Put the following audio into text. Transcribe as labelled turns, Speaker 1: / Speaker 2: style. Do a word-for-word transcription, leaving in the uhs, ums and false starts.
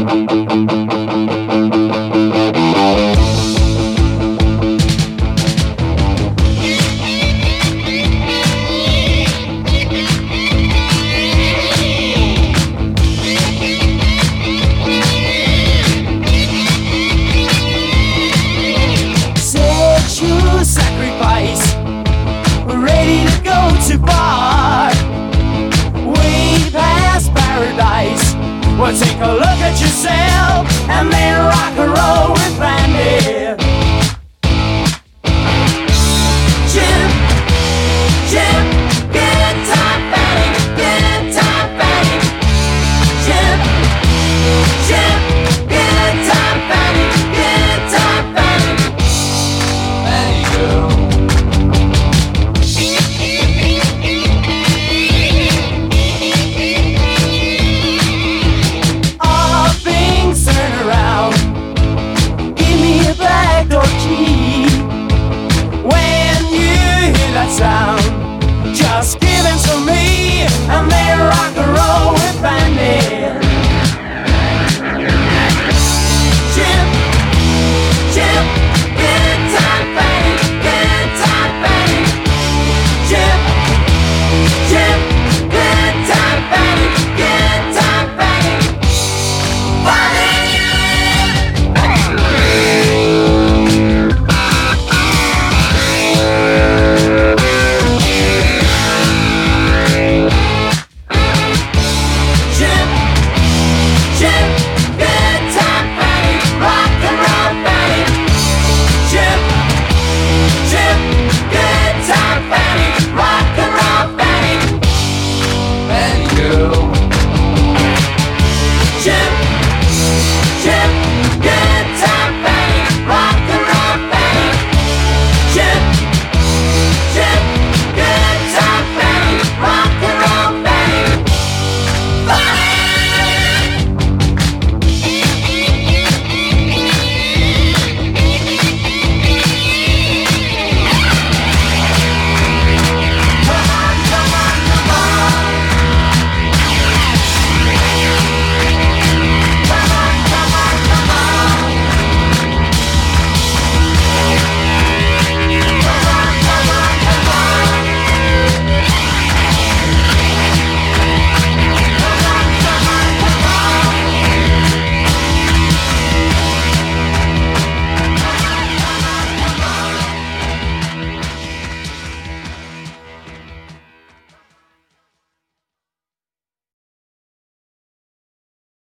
Speaker 1: Sacrifice, we're ready to go too far, way past paradise. Well, take a look at yourself and then rock and roll with Randy. Jim, Jim, good time Fanny, good time Fanny. Jim, Jim, good time Fanny, good time Fanny. Fanny girl. Sound, just give in to me and then